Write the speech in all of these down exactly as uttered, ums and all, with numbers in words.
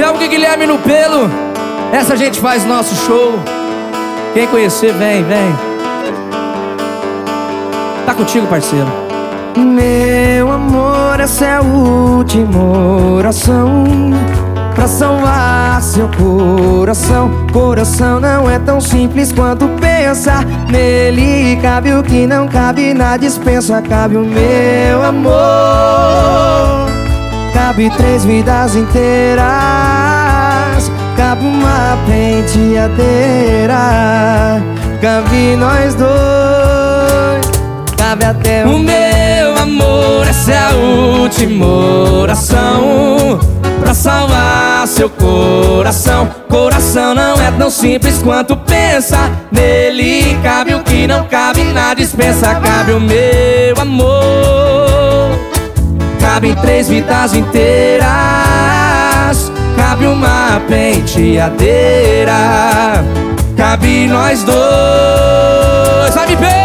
Selva e Guilherme no Pelo. Essa a gente faz nosso show. Quem conhecer, vem, vem. Tá contigo, parceiro. Meu amor, essa é a última oração pra salvar seu coração. Coração não é tão simples quanto pensa. Nele cabe o que não cabe na despensa. Cabe o meu amor, cabe três vidas inteiras, cabe uma penteadeira, cabe nós dois, cabe até o meu amor, essa é a última oração pra salvar seu coração. Coração não é tão simples quanto pensa. Nele cabe o que não cabe na despensa. Cabe o meu amor, cabe três vidas inteiras, cabe uma penteadeira, cabe nós dois. Vai me ver!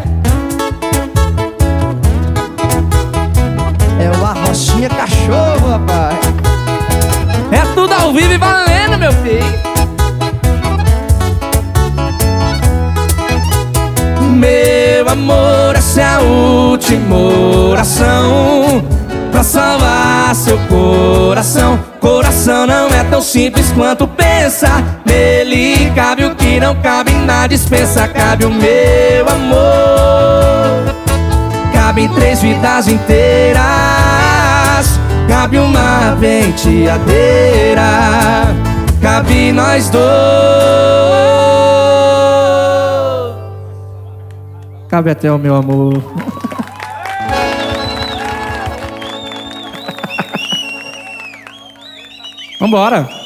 É o Arrochinha Cachorro, rapaz. É tudo ao vivo e valendo, meu filho. Meu amor, essa é a última oração pra salvar seu coração. Coração não é tão simples quanto pensa. Nele cabe o que não cabe na despensa. Cabe o meu amor, cabe três vidas inteiras, cabe uma penteadeira, cabe nós dois, cabe até o meu amor. Vambora.